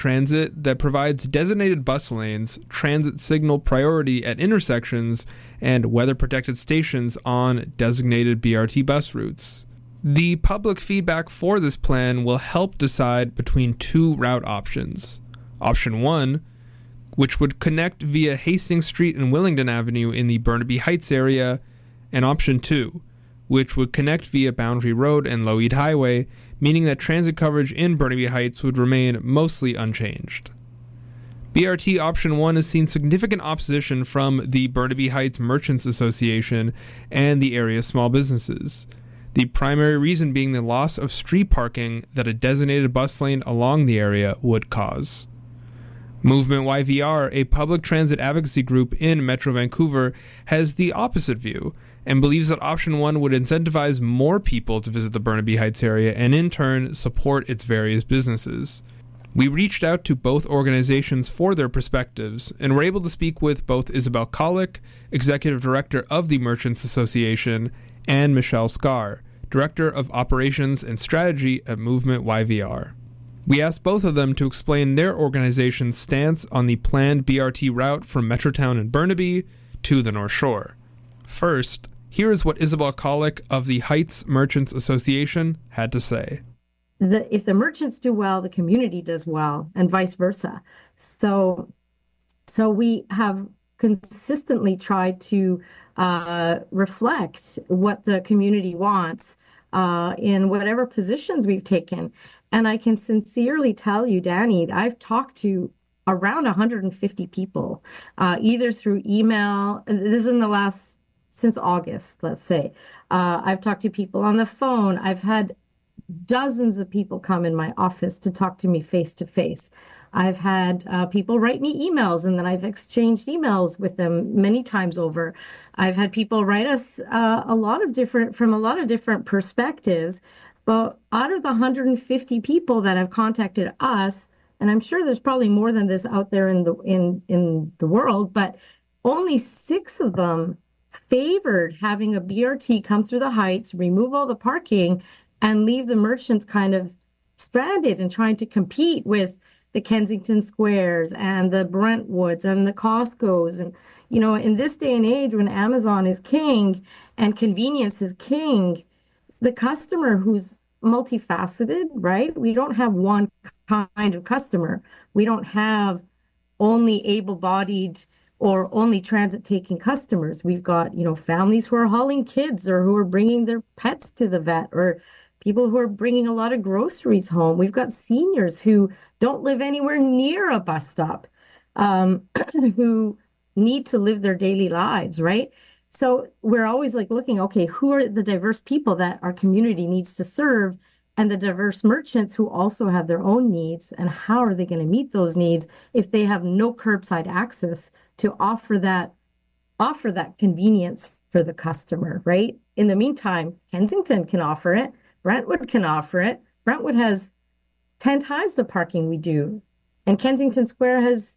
Transit that provides designated bus lanes, transit signal priority at intersections, and weather-protected stations on designated BRT bus routes. The public feedback for this plan will help decide between two route options. Option 1, which would connect via Hastings Street and Willingdon Avenue in the Burnaby Heights area, and Option 2, which would connect via Boundary Road and Lougheed Highway, meaning that transit coverage in Burnaby Heights would remain mostly unchanged. BRT Option 1 has seen significant opposition from the Burnaby Heights Merchants Association and the area's small businesses. The primary reason being the loss of street parking that a designated bus lane along the area would cause. Movement YVR, a public transit advocacy group in Metro Vancouver, has the opposite view and believes that Option 1 would incentivize more people to visit the Burnaby Heights area and in turn support its various businesses. We reached out to both organizations for their perspectives and were able to speak with both Isabel Colick, Executive Director of the Merchants Association, and Michelle Scar, Director of Operations and Strategy at Movement YVR. We asked both of them to explain their organization's stance on the planned BRT route from Metrotown and Burnaby to the North Shore. First, here is what Isabel Colick of the Heights Merchants Association had to say. If the merchants do well, the community does well, and vice versa. So we have consistently tried to reflect what the community wants in whatever positions we've taken. And I can sincerely tell you, Danny, I've talked to around 150 people, either through email. This is in the last, since August, let's say. I've talked to people on the phone. I've had dozens of people come in my office to talk to me face to face. I've had people write me emails, and then I've exchanged emails with them many times over. I've had people write us from a lot of different perspectives. But out of the 150 people that have contacted us, and I'm sure there's probably more than this out there in the world, but only 6 of them favored having a BRT come through the Heights, remove all the parking, and leave the merchants kind of stranded and trying to compete with the Kensington Squares and the Brentwoods and the Costcos. And, you know, in this day and age when Amazon is king and convenience is king, the customer who's multifaceted, right? We don't have one kind of customer. We don't have only able-bodied or only transit-taking customers. We've got, you know, families who are hauling kids or who are bringing their pets to the vet, or people who are bringing a lot of groceries home. We've got seniors who don't live anywhere near a bus stop, who need to live their daily lives, right? So we're always like looking, okay, who are the diverse people that our community needs to serve, and the diverse merchants who also have their own needs, and how are they going to meet those needs if they have no curbside access to offer that convenience for the customer, right? In the meantime, Kensington can offer it. Brentwood can offer it. Brentwood has 10 times the parking we do. And Kensington Square has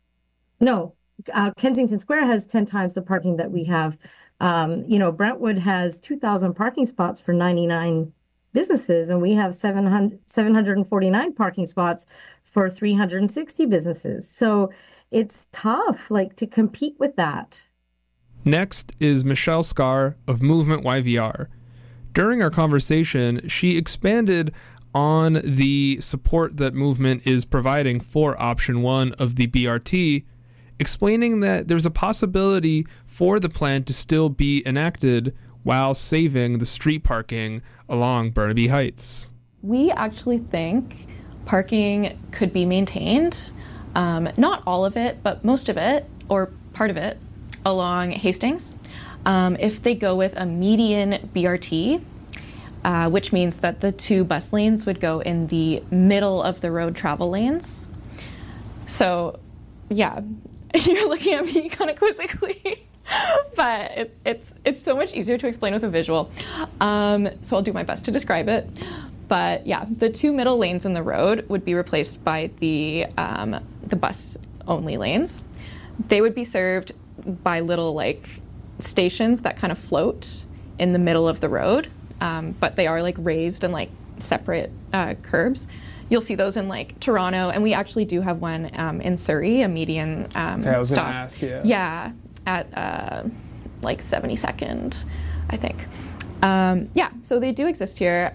10 times the parking that we have. Brentwood has 2,000 parking spots for 99 businesses, and we have 749 parking spots for 360 businesses. So it's tough, to compete with that. Next is Michelle Scar of Movement YVR. During our conversation, she expanded on the support that Movement is providing for Option 1 of the BRT, explaining that there's a possibility for the plan to still be enacted while saving the street parking along Burnaby Heights. We actually think parking could be maintained, not all of it, but most of it, or part of it, along Hastings. If they go with a median BRT, which means that the 2 bus lanes would go in the middle of the road travel lanes. So, yeah, you're looking at me kind of quizzically, but it's so much easier to explain with a visual. So I'll do my best to describe it. But yeah, the 2 middle lanes in the road would be replaced by the bus-only lanes. They would be served by little stations that kind of float in the middle of the road, but they are raised and separate curbs. you'll see those in like Toronto, and we actually do have one in Surrey, a median I was stop. Gonna ask, Yeah, at like 72nd, I think. So they do exist here.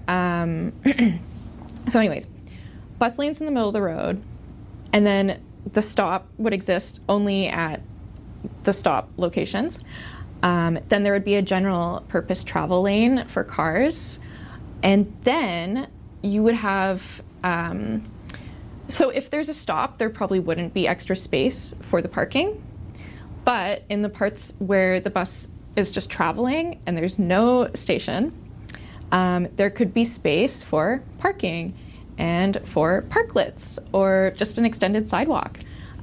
So anyways, bus lanes in the middle of the road, and then the stop would exist only at the stop locations. Then there would be a general purpose travel lane for cars. And then you would have, so if there's a stop, there probably wouldn't be extra space for the parking. But in the parts where the bus is just traveling and there's no station, there could be space for parking and for parklets or just an extended sidewalk.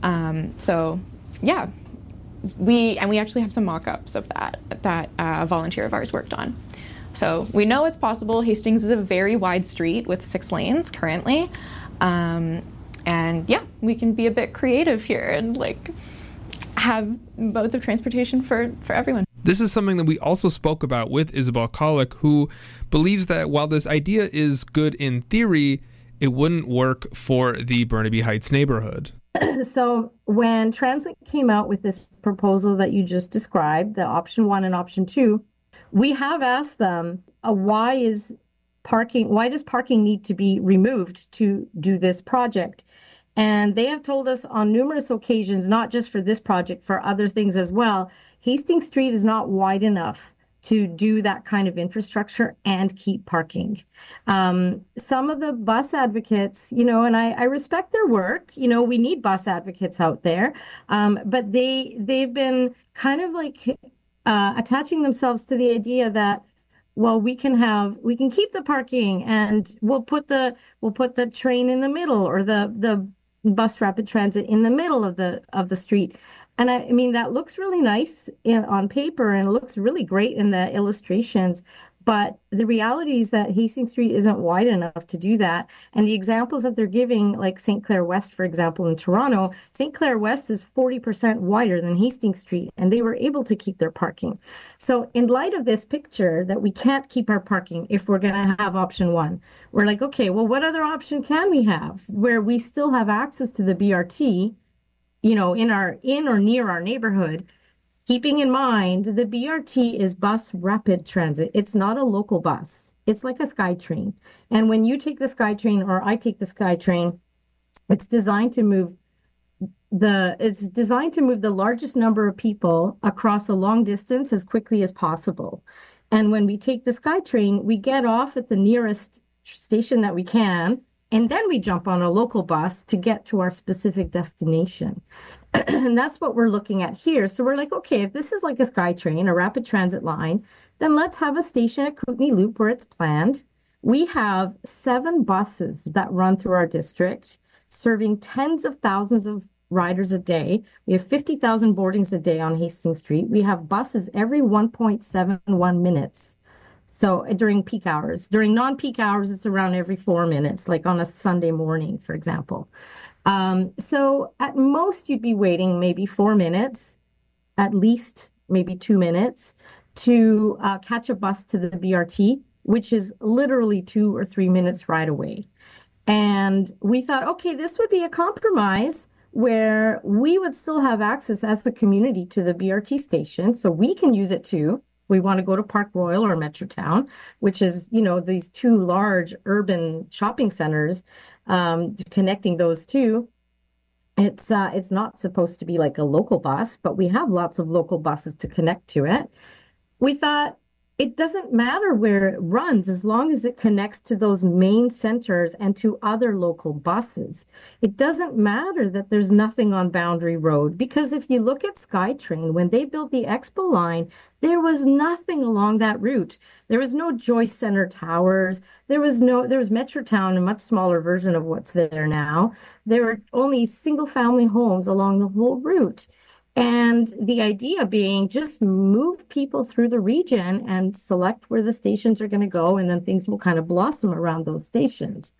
So yeah, we actually have some mock-ups of that a volunteer of ours worked on. So we know it's possible. Hastings is a very wide street with 6 lanes currently. And yeah, we can be a bit creative here and like have modes of transportation for everyone. This is something that we also spoke about with Isabel Kollick, who believes that while this idea is good in theory, it wouldn't work for the Burnaby Heights neighborhood. So when Transit came out with this proposal that you just described, the option 1 and option 2, we have asked them, why does parking need to be removed to do this project? And they have told us on numerous occasions, not just for this project, for other things as well, Hastings Street is not wide enough to do that kind of infrastructure and keep parking. Some of the bus advocates, and I respect their work, we need bus advocates out there, but they've been kind of like attaching themselves to the idea that, well, we can keep the parking and we'll put the train in the middle, or the bus rapid transit in the middle of the street. And I mean, that looks really nice on paper and it looks really great in the illustrations. But the reality is that Hastings Street isn't wide enough to do that. And the examples that they're giving, like St. Clair West, for example, in Toronto, St. Clair West is 40% wider than Hastings Street, and they were able to keep their parking. So in light of this picture that we can't keep our parking if we're going to have option 1, we're like, okay, well, what other option can we have where we still have access to the BRT, in or near our neighborhood? Keeping in mind, the BRT is bus rapid transit. It's not a local bus. It's like a SkyTrain. And when you take the SkyTrain or I take the SkyTrain, it's designed to move the largest number of people across a long distance as quickly as possible. And when we take the SkyTrain, we get off at the nearest station that we can, and then we jump on a local bus to get to our specific destination. And that's what we're looking at here. So we're like, okay, if this is like a SkyTrain, a rapid transit line, then let's have a station at Kootenay Loop where it's planned. We have 7 buses that run through our district, serving tens of thousands of riders a day. We have 50,000 boardings a day on Hastings Street. We have buses every 1.71 minutes. So during peak hours. During non-peak hours, it's around every 4 minutes, like on a Sunday morning, for example. So at most, you'd be waiting maybe 4 minutes, at least maybe 2 minutes, to catch a bus to the BRT, which is literally 2 or 3 minutes right away. And we thought, okay, this would be a compromise where we would still have access as a community to the BRT station, so we can use it too. We want to go to Park Royal or Metrotown, which is, these 2 large urban shopping centers, connecting those two. It's not supposed to be like a local bus, but we have lots of local buses to connect to it. We thought it doesn't matter where it runs as long as it connects to those main centers and to other local buses. It doesn't matter that there's nothing on Boundary Road, because if you look at SkyTrain, when they built the Expo line, there was nothing along that route. There was no Joyce Center towers. There was Metrotown, a much smaller version of what's there now. There were only single-family homes along the whole route. And the idea being just move people through the region and select where the stations are going to go, and then things will kind of blossom around those stations.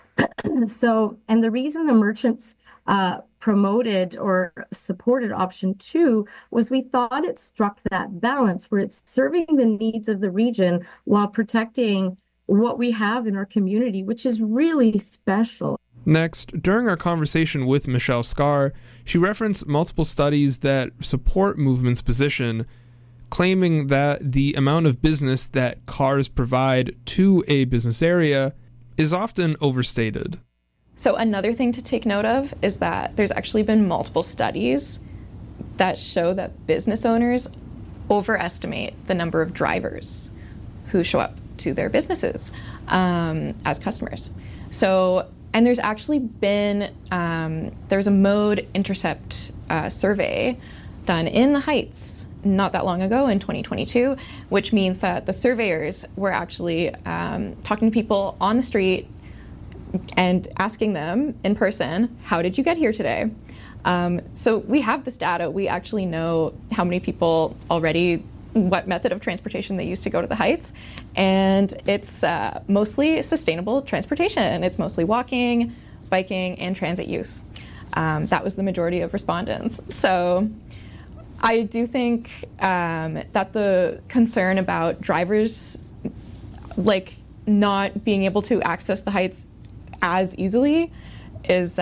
And the reason the merchants promoted or supported option 2 was we thought it struck that balance where it's serving the needs of the region while protecting what we have in our community, which is really special. Next, during our conversation with Michelle Scar, she referenced multiple studies that support Movement's position, claiming that the amount of business that cars provide to a business area is often overstated. So another thing to take note of is that there's actually been multiple studies that show that business owners overestimate the number of drivers who show up to their businesses as customers. So, and there's actually been, there was a Mode Intercept survey done in the Heights not that long ago in 2022, which means that the surveyors were actually talking to people on the street and asking them in person, how did you get here today? So we have this data. We actually know how many people already, what method of transportation they use to go to the Heights. And it's mostly sustainable transportation. It's mostly walking, biking, and transit use. That was the majority of respondents. So I do think that the concern about drivers like not being able to access the Heights as easily is,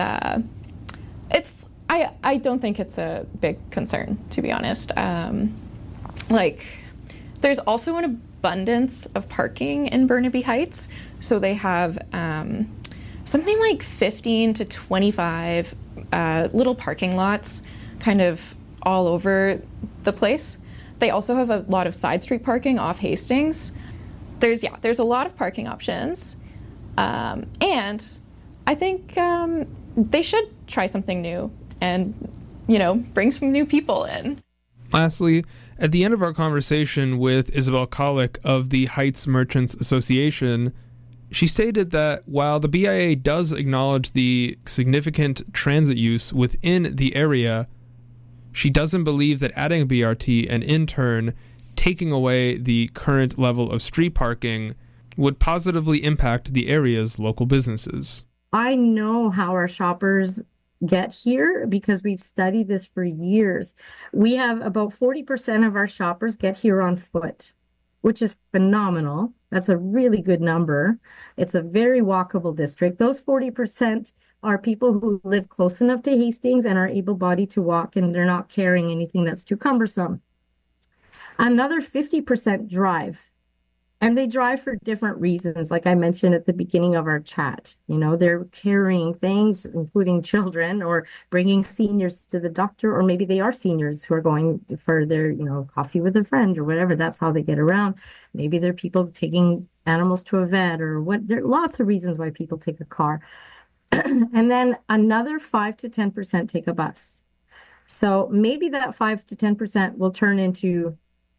I don't think it's a big concern, to be honest. There's also an abundance of parking in Burnaby Heights. So they have something like 15 to 25 little parking lots kind of all over the place. They also have a lot of side street parking off Hastings. There's a lot of parking options. And I think they should try something new and, bring some new people in. Lastly, at the end of our conversation with Isabel Kolick of the Heights Merchants Association, she stated that while the BIA does acknowledge the significant transit use within the area, she doesn't believe that adding a BRT and in turn taking away the current level of street parking would positively impact the area's local businesses. I know how our shoppers get here because we've studied this for years. We have about 40% of our shoppers get here on foot, which is phenomenal. That's a really good number. It's a very walkable district. Those 40% are people who live close enough to Hastings and are able-bodied to walk, and they're not carrying anything that's too cumbersome. Another 50% drive. And they drive for different reasons, like I mentioned at the beginning of our chat. They're carrying things, including children, or bringing seniors to the doctor, or maybe they are seniors who are going for their, coffee with a friend or whatever. That's how they get around. Maybe they're people taking animals to a vet or what. There are lots of reasons why people take a car. And then another 5 to 10% take a bus. So maybe that 5 to 10% will turn into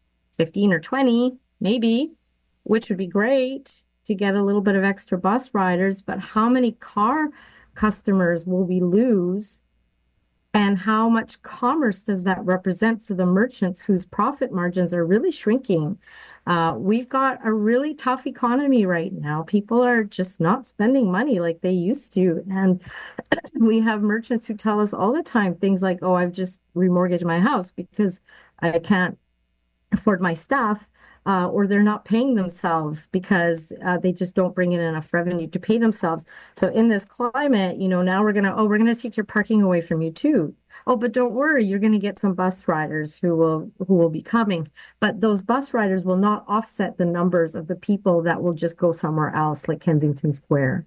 15 or 20, maybe, which would be great to get a little bit of extra bus riders, but how many car customers will we lose? And how much commerce does that represent for the merchants whose profit margins are really shrinking? We've got a really tough economy right now. People are just not spending money like they used to. And we have merchants who tell us all the time things like, oh, I've just remortgaged my house because I can't afford my staff. Or they're not paying themselves because they just don't bring in enough revenue to pay themselves. So in this climate, now we're gonna take your parking away from you too. Oh, but don't worry, you're gonna get some bus riders who will be coming. But those bus riders will not offset the numbers of the people that will just go somewhere else, like Kensington Square.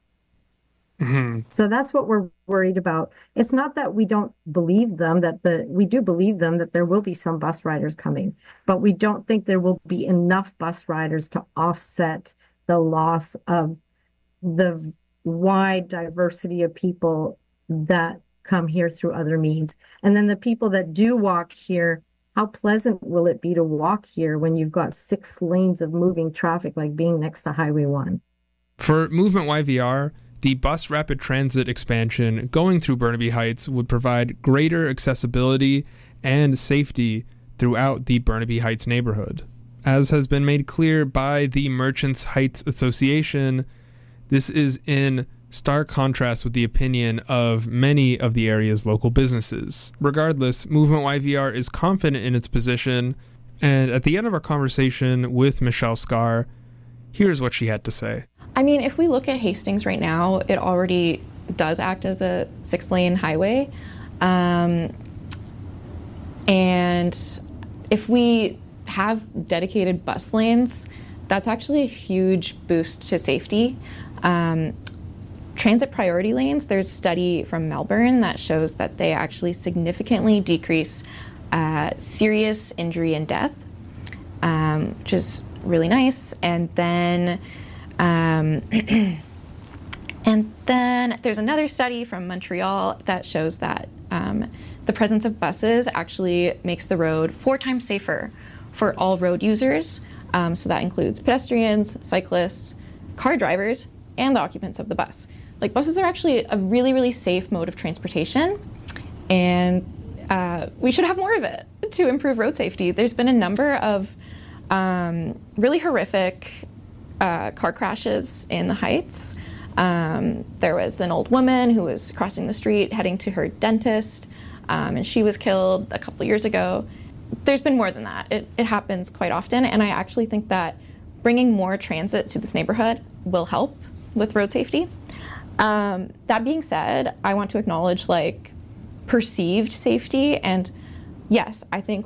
Mm-hmm. So that's what we're worried about. It's not that we don't believe them, we do believe them that there will be some bus riders coming, but we don't think there will be enough bus riders to offset the loss of the wide diversity of people that come here through other means. And then the people that do walk here, how pleasant will it be to walk here when you've got 6 lanes of moving traffic, like being next to Highway 1? For Movement YVR, the bus rapid transit expansion going through Burnaby Heights would provide greater accessibility and safety throughout the Burnaby Heights neighborhood. As has been made clear by the Merchants Heights Association, this is in stark contrast with the opinion of many of the area's local businesses. Regardless, Movement YVR is confident in its position, and at the end of our conversation with Michelle Scar, here's what she had to say. I mean, if we look at Hastings right now, it already does act as a 6-lane highway. And if we have dedicated bus lanes, that's actually a huge boost to safety. Transit priority lanes, there's a study from Melbourne that shows that they actually significantly decrease serious injury and death, which is really nice. And then there's another study from Montreal that shows that the presence of buses actually makes the road 4 times safer for all road users. So that includes pedestrians, cyclists, car drivers, and the occupants of the bus. Like, buses are actually a really, really safe mode of transportation, and we should have more of it to improve road safety. There's been a number of really horrific car crashes in the Heights. There was an old woman who was crossing the street heading to her dentist, and she was killed a couple years ago. There's been more than that. It happens quite often, and I actually think that bringing more transit to this neighborhood will help with road safety. That being said, I want to acknowledge perceived safety, and yes, I think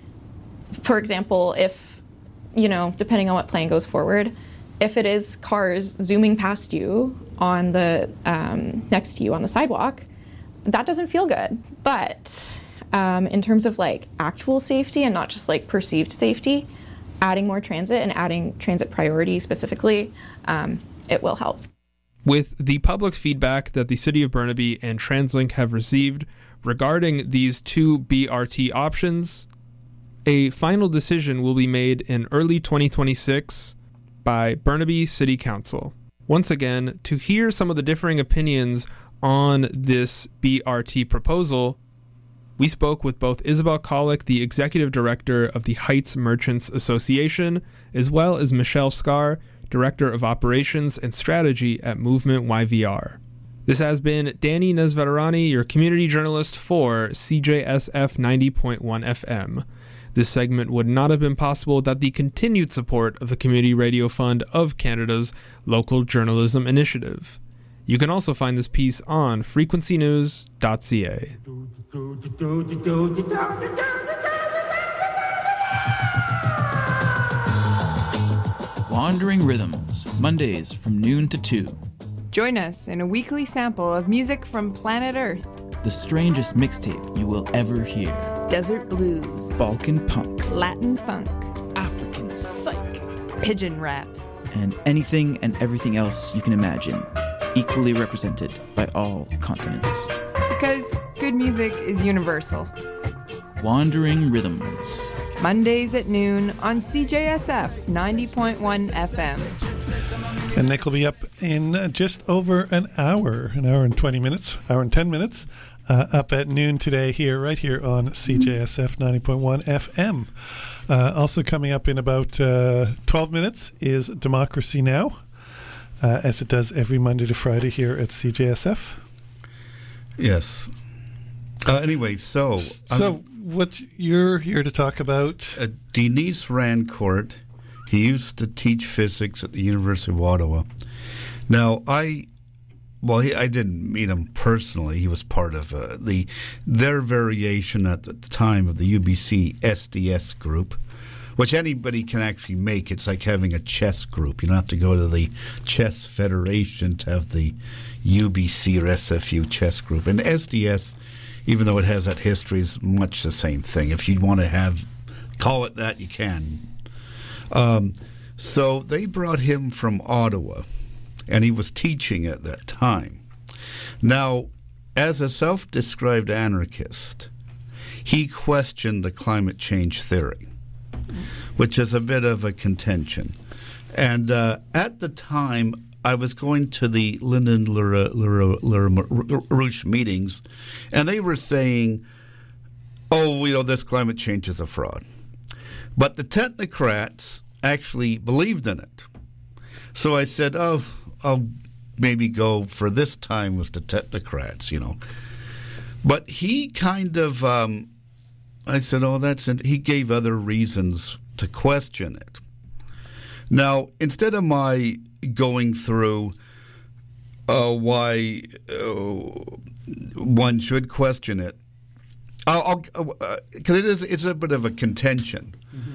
for example, if, depending on what plan goes forward, if it is cars zooming past you on the next to you on the sidewalk, that doesn't feel good. But in terms of actual safety and not just perceived safety, adding more transit and adding transit priority specifically, it will help. With the public feedback that the City of Burnaby and TransLink have received regarding these 2 BRT options, a final decision will be made in early 2026 by Burnaby City Council. Once again, to hear some of the differing opinions on this BRT proposal, we spoke with both Isabel Colick, the Executive Director of the Heights Merchants Association, as well as Michelle Scar, Director of Operations and Strategy at Movement YVR. This has been Danny Nesvetarani, your community journalist for CJSF 90.1 FM. This segment would not have been possible without the continued support of the Community Radio Fund of Canada's Local Journalism Initiative. You can also find this piece on frequencynews.ca. Wandering Rhythms, Mondays from noon to 2. Join us in a weekly sample of music from planet Earth. The strangest mixtape you will ever hear. Desert blues, Balkan punk, Latin funk, African psych, pigeon rap, and anything and everything else you can imagine, equally represented by all continents. Because good music is universal. Wandering Rhythms. Mondays at noon on CJSF 90.1 FM. And Nick will be up in just over an hour and 20 minutes, hour and 10 minutes, up at noon today right here on CJSF 90.1 FM. Also coming up in about 12 minutes is Democracy Now!, as it does every Monday to Friday here at CJSF. Yes. Anyway, so what you're here to talk about? Denise Rancourt. He used to teach physics at the University of Ottawa. Now, I didn't meet him personally. He was part of their variation at the time of the UBC SDS group, which anybody can actually make. It's like having a chess group. You don't have to go to the Chess Federation to have the UBC or SFU chess group. And SDS, even though it has that history, is much the same thing. If you want to call it that, you can. So they brought him from Ottawa, and he was teaching at that time. Now, as a self-described anarchist, he questioned the climate change theory, which is a bit of a contention. And at the time, I was going to the Lyndon LaRouche meetings, and they were saying, this climate change is a fraud. But the technocrats actually believed in it. So I said, I'll maybe go for this time with the technocrats, But he kind of, I said, he gave other reasons to question it. Now, instead of my going through, why one should question it. Because it's a bit of a contention.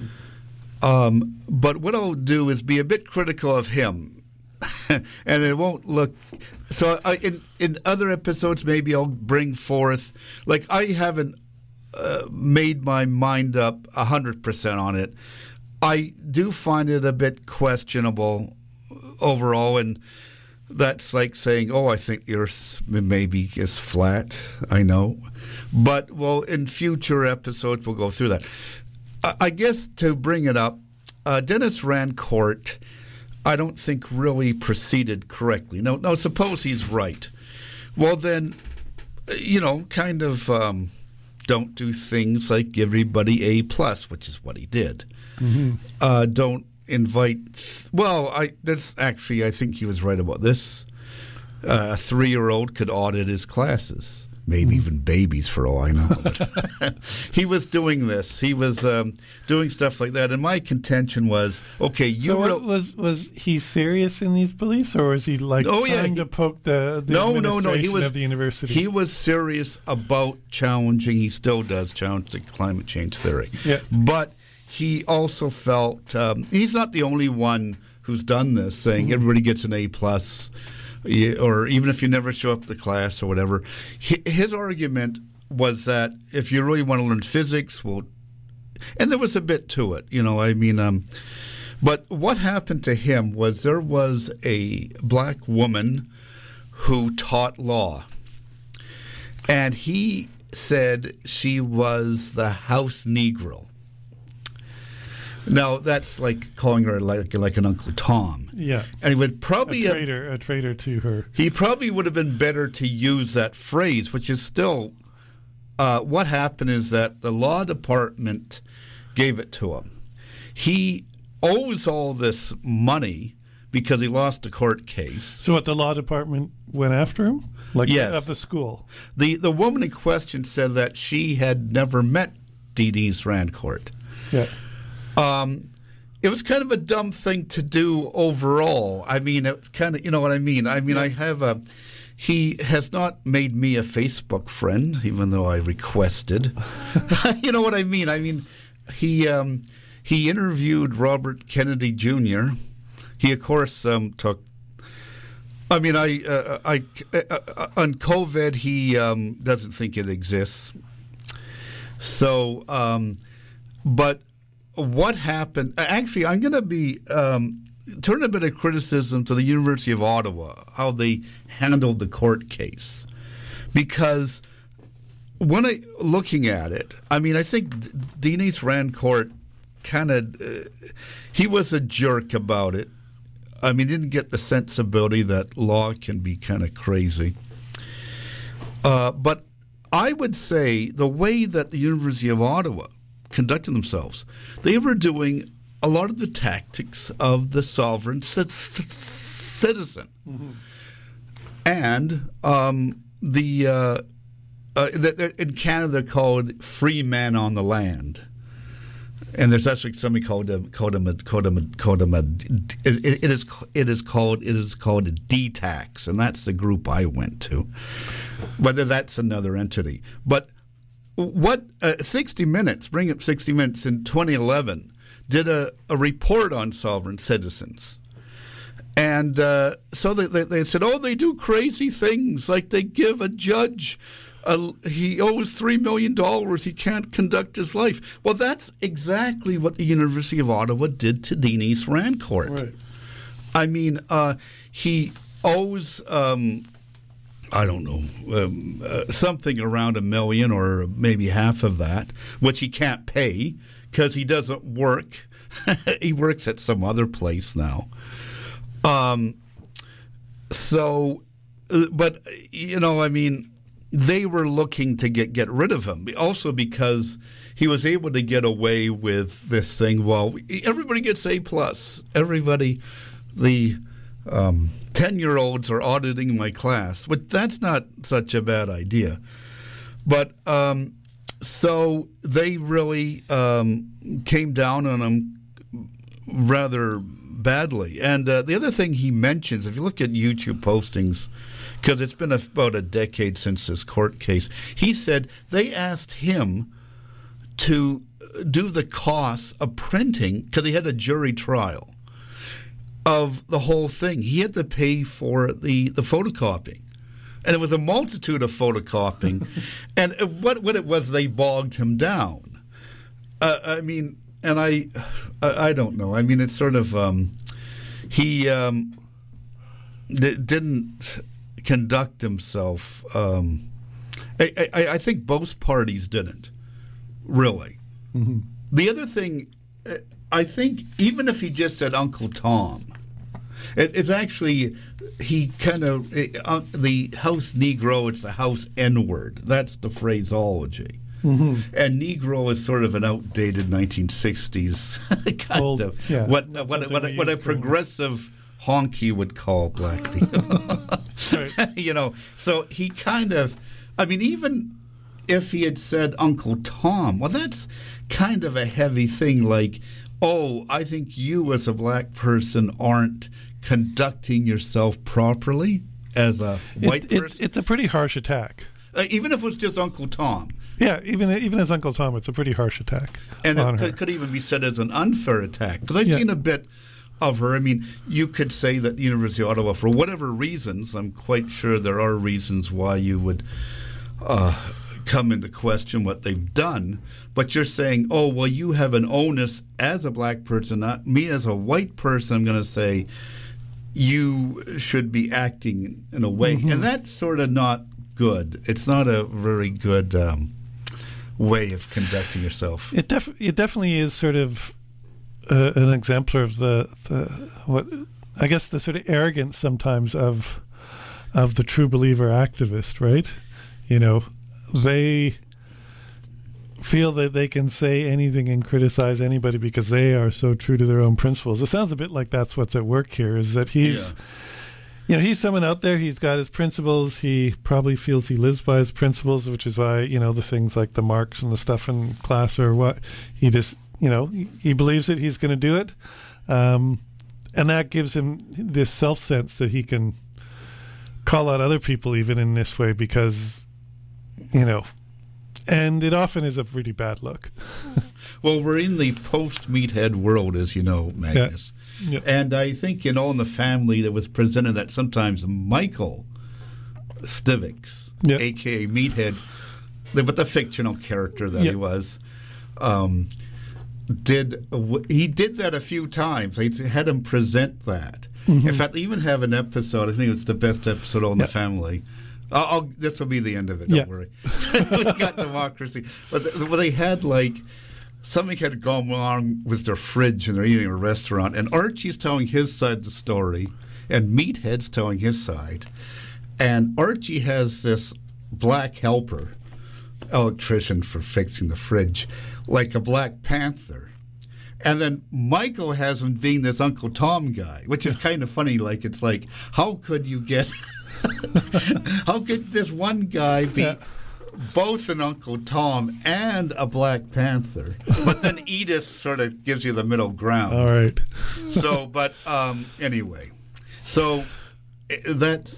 But what I'll do is be a bit critical of him, and it won't look. So in other episodes, maybe I'll bring forth, like, I haven't made my mind up 100% on it. I do find it a bit questionable overall, and that's like saying, "Oh, I think the Earth maybe is flat." I know, but well, in future episodes we'll go through that. I guess to bring it up, Dennis Rancourt, I don't think really proceeded correctly. No, suppose he's right. Well, then, kind of don't do things like give everybody A+, which is what he did. Don't invite. Well, I think he was right about this. A 3-year-old could audit his classes. Maybe even babies, for all I know. He was doing this. He was doing stuff like that. And my contention was, okay, was he serious in these beliefs, or was he trying to poke the administration of the university? He was serious about challenging. He still does challenge the climate change theory. Yeah. But he also felt he's not the only one who's done this, saying everybody gets an A+. Or even if you never show up to class or whatever. His argument was that if you really want to learn physics, and there was a bit to it, but what happened to him was there was a black woman who taught law, and he said she was the house Negro. Now, that's like calling her like an Uncle Tom. Yeah. And he would probably... A traitor to her. He probably would have been better to use that phrase, which is still... what happened is that the law department gave it to him. He owes all this money because he lost a court case. So what, the law department went after him? Yes. Of the school? The woman in question said that she had never met Denise Rancourt. Yeah. It was kind of a dumb thing to do overall. I mean, it's kind of, you know what I mean? I mean, he has not made me a Facebook friend, even though I requested. You know what I mean? I mean, he interviewed Robert Kennedy Jr. He, of course, took... I mean, on COVID, he doesn't think it exists. So, but... what happened? Actually, I'm going to be turn a bit of criticism to the University of Ottawa, how they handled the court case, because when looking at it, I mean, I think Denise Rancourt kind of he was a jerk about it. I mean, he didn't get the sensibility that law can be kind of crazy. But I would say the way that the University of Ottawa conducting themselves, they were doing a lot of the tactics of the sovereign citizen, and in Canada they're called free men on the land, and there's actually something called it is called a D-tax, and that's the group I went to, whether that's another entity, but. What 60 Minutes, bring up 60 Minutes in 2011, did a report on sovereign citizens. And so they said, they do crazy things, like they give a judge, he owes $3 million, he can't conduct his life. Well, that's exactly what the University of Ottawa did to Denise Rancourt. Right. I mean, he owes... I don't know, something around $1 million or maybe half of that, which he can't pay because he doesn't work. He works at some other place now. But, I mean, they were looking to get rid of him, also because he was able to get away with this thing. Well, everybody gets A+. Everybody, the... 10-year-olds are auditing my class, but that's not such a bad idea. But so they really came down on him rather badly. And the other thing he mentions, if you look at YouTube postings, because it's been about a decade since this court case, he said they asked him to do the costs of printing, because he had a jury trial of the whole thing. He had to pay for the photocopying. And it was a multitude of photocopying. And what it was, they bogged him down. I mean, and I don't know. I mean, it's sort of, he didn't conduct himself. I think both parties didn't, really. Mm-hmm. The other thing, I think, even if he just said Uncle Tom, it's actually, he kind of, the house Negro, it's the house N-word. That's the phraseology. Mm-hmm. And Negro is sort of an outdated 1960s kind of, yeah, what a progressive honky would call black people. You know, so he kind of, I mean, even if he had said Uncle Tom, well, that's kind of a heavy thing, like, oh, I think you as a black person aren't conducting yourself properly as a white person. It's a pretty harsh attack. Even if it was just Uncle Tom. Yeah, even as Uncle Tom, it's a pretty harsh attack. And it could even be said as an unfair attack. Because I've seen a bit of her. I mean, you could say that the University of Ottawa, for whatever reasons, I'm quite sure there are reasons why you would come into question what they've done. But you're saying, oh, well, you have an onus as a black person. Not me as a white person, I'm going to say you should be acting in a way. Mm-hmm. And that's sort of not good. It's not a very good way of conducting yourself. It definitely is sort of an exemplar of the what I guess the sort of arrogance sometimes of the true believer activist, right? You know, they feel that they can say anything and criticize anybody because they are so true to their own principles. It sounds a bit like that's what's at work here, is that he's you know, he's someone out there, he's got his principles, he probably feels he lives by his principles, which is why, you know, the things like the marks and the stuff in class or what, he just, you know, he believes it, he's going to do it. And that gives him this self-sense that he can call out other people even in this way because, you know, and it often is a really bad look. Well, we're in the post-Meathead world, as you know, Magnus. Yeah. Yep. And I think in All in the Family there was presented that sometimes Michael Stivics, a.k.a. Meathead, but the fictional character that he was, did that a few times. They had him present that. Mm-hmm. In fact, they even have an episode, I think it's the best episode on the Family. This will be the end of it, don't worry. We got democracy. But they had like, something had gone wrong with their fridge and they're eating in a restaurant. And Archie's telling his side of the story and Meathead's telling his side. And Archie has this black helper, electrician for fixing the fridge, like a Black Panther. And then Michael has him being this Uncle Tom guy, which is kind of funny. Like, it's like, how could you get... how could this one guy be both an Uncle Tom and a Black Panther? But then Edith sort of gives you the middle ground. All right. So, but anyway. So that's...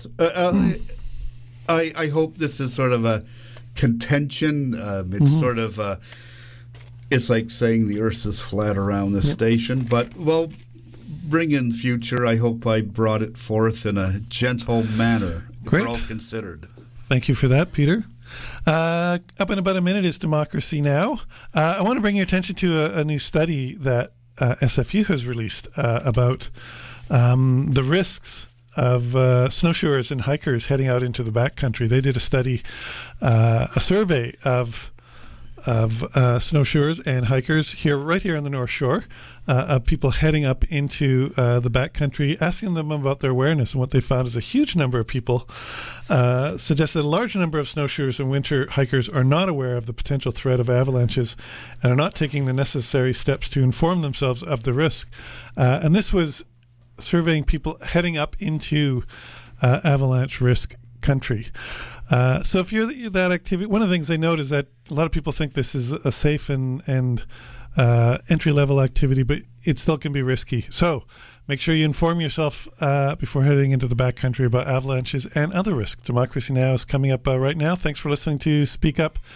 I hope this is sort of a contention. It's sort of... it's like saying the earth is flat around the station. But, well... bring in future. I hope I brought it forth in a gentle manner. Great. For all considered. Thank you for that, Peter. Up in about a minute is Democracy Now! I want to bring your attention to a new study that SFU has released about the risks of snowshoers and hikers heading out into the backcountry. They did a study, a survey of snowshoers and hikers right here on the North Shore, of people heading up into the backcountry, asking them about their awareness. And what they found is a huge number of people suggest that a large number of snowshoers and winter hikers are not aware of the potential threat of avalanches and are not taking the necessary steps to inform themselves of the risk. And this was surveying people heading up into avalanche risk country. So if you're that activity, one of the things I note is that a lot of people think this is a safe and entry-level activity, but it still can be risky. So make sure you inform yourself before heading into the backcountry about avalanches and other risks. Democracy Now! Is coming up right now. Thanks for listening to Speak Up